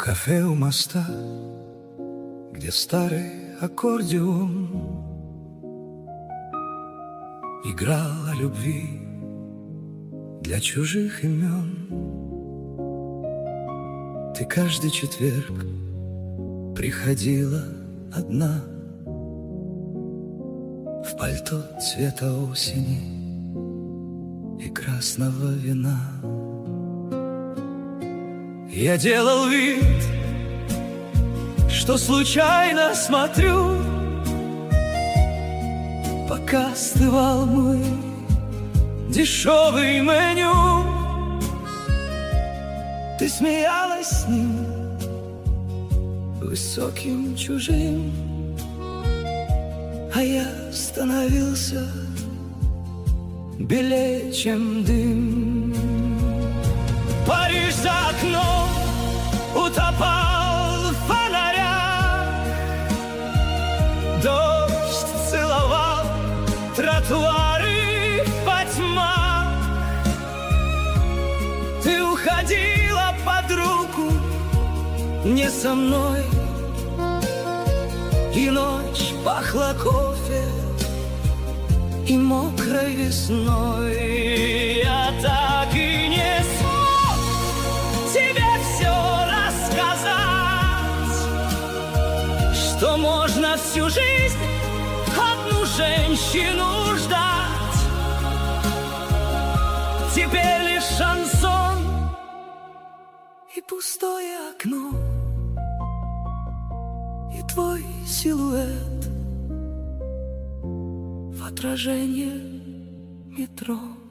кафе у моста, где старый аккордеон играл о любви для чужих имен. Ты каждый четверг приходила одна в пальто цвета осени и красного вина. Я делал вид, что случайно смотрю, пока остывал мой дешевый меню. Ты смеялась с ним, высоким чужим, а я становился белее, чем дым. Париж за окном утопал в фонарях, дождь целовал тротуары во тьмах. Ты уходила под руку не со мной, и ночь пахла кофе и мокрой весной. Я так и не смог тебе все рассказать, что можно всю жизнь одну женщину ждать. Теперь лишь шансон и пустое окно, и твой силуэт в отражение метро.